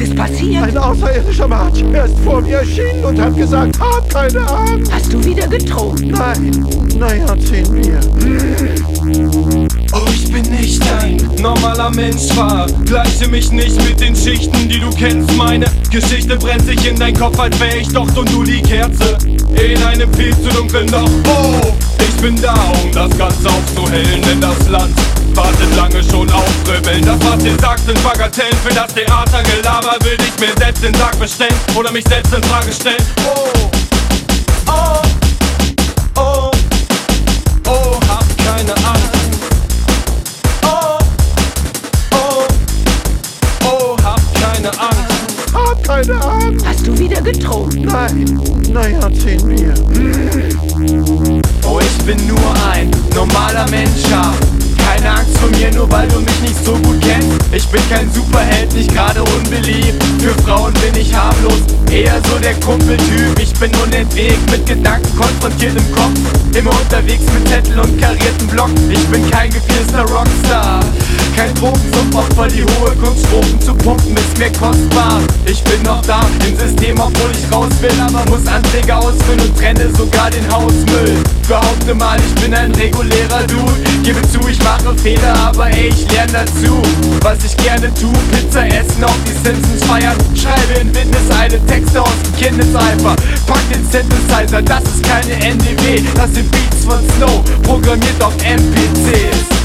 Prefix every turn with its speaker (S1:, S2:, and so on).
S1: ist passiert?
S2: Ein außerirdischer March. Er ist vor mir erschienen und hat gesagt, hab keine Angst.
S1: Hast du wieder getrunken?
S2: Nein, naja, 10 Bier.
S3: Oh, ich bin nicht ein normaler Mensch, vergleiche mich nicht mit den Schichten, die du kennst. Meine Geschichte brennt sich in dein Kopf, als wär ich Docht und du die Kerze in einem viel zu dunklen Loch. Oh, ich bin da, um das Ganze aufzuhellen, denn das Land wartet lange schon auf Rebellen. Das, was ihr sagt, sind Bagatellen. Für das Theatergelaber will ich mir selbst den Sarg bestellen oder mich selbst in Frage stellen. Oh, oh, oh, oh, hab keine Angst.
S2: Hab keine Angst.
S1: Hast du wieder getrunken?
S2: Nein, naja, 10 Bier.
S3: Oh, ich bin nur ein normaler Mensch, hab keine Angst vor mir, nur weil du mich nicht so gut kennst. Ich bin kein Superheld, nicht gerade unbeliebt. Für Frauen bin ich harmlos, eher so der Kumpeltyp. Ich bin unentwegt, mit Gedanken konfrontiert im Kopf. Immer unterwegs mit Zettel und karierten Block. Ich bin kein gepierster Rockstar, kein Drogensumpfopfer. Die hohe Kunst, Strophen zu pumpen, ist mir kostbar. Ich bin noch da im System, obwohl ich raus will, aber muss Anträge ausfüllen und trenne sogar den Hausmüll. Behaupte mal, ich bin ein regulärer Dude. Gebe zu, ich mache Fehler, aber ey, ich lerne dazu. Was ich gerne tu, Pizza essen, auch die Simpsons feiern. Schreibe in Windeseile Texte aus dem Kindesalter. Pack den Synthesizer, das ist keine NDW. Das sind Beats von Snow, programmiert auf MPCs.